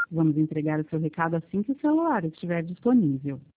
Vamos entregar o seu recado assim que o celular estiver disponível.